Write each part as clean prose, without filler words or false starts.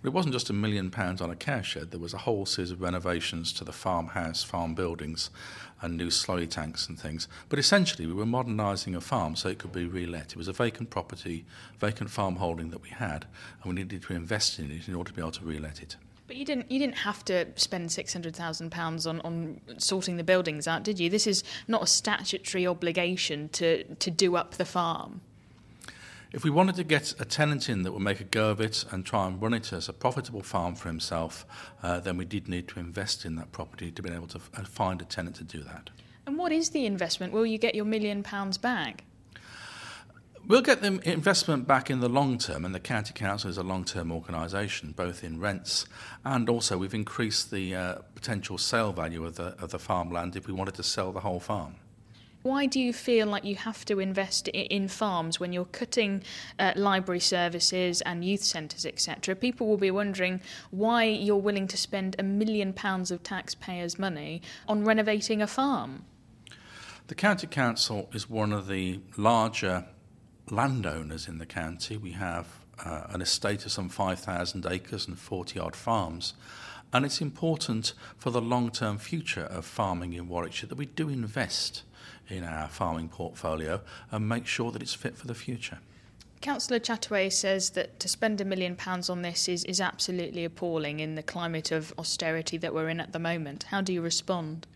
But it wasn't just £1 million on a cowshed. There was a whole series of renovations to the farmhouse, farm buildings, and new slurry tanks and things. But essentially, we were modernising a farm so it could be re-let. It was a vacant property, vacant farm holding that we had, and we needed to invest in it in order to be able to re-let it. But you didn't have to spend £600,000 on sorting the buildings out, did you? This is not a statutory obligation to do up the farm. If we wanted to get a tenant in that would make a go of it and try and run it as a profitable farm for himself, then we did need to invest in that property to be able to find a tenant to do that. And what is the investment? Will you get your £1 million back? We'll get the investment back in the long term, and the County Council is a long-term organisation, both in rents and also we've increased the potential sale value of the farmland if we wanted to sell the whole farm. Why do you feel like you have to invest in farms when you're cutting library services and youth centres, etc.? People will be wondering why you're willing to spend £1 million of taxpayers' money on renovating a farm. The County Council is one of the larger landowners in the county. We have an estate of some 5,000 acres and 40-odd farms. And it's important for the long-term future of farming in Warwickshire that we do invest in our farming portfolio and make sure that it's fit for the future. Councillor Chataway says that to spend £1 million on this is absolutely appalling in the climate of austerity that we're in at the moment. How do you respond?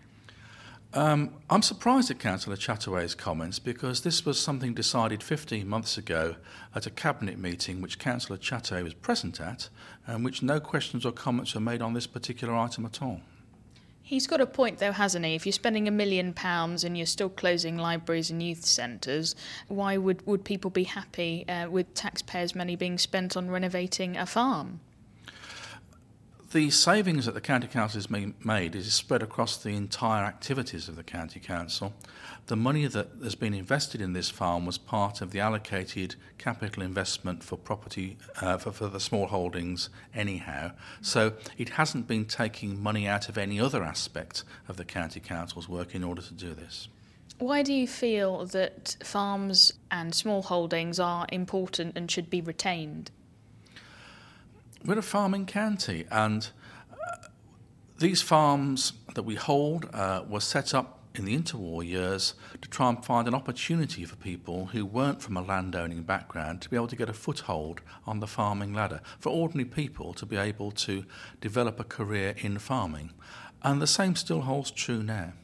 I'm surprised at Councillor Chataway's comments because this was something decided 15 months ago at a cabinet meeting which Councillor Chataway was present at and which no questions or comments were made on this particular item at all. He's got a point though, hasn't he? If you're spending £1 million and you're still closing libraries and youth centres, why would people be happy with taxpayers' money being spent on renovating a farm? The savings that the County Council has made is spread across the entire activities of the County Council. The money that has been invested in this farm was part of the allocated capital investment for property for the small holdings anyhow. So it hasn't been taking money out of any other aspect of the County Council's work in order to do this. Why do you feel that farms and small holdings are important and should be retained? We're a farming county, and these farms that we hold were set up in the interwar years to try and find an opportunity for people who weren't from a landowning background to be able to get a foothold on the farming ladder, for ordinary people to be able to develop a career in farming. And the same still holds true now.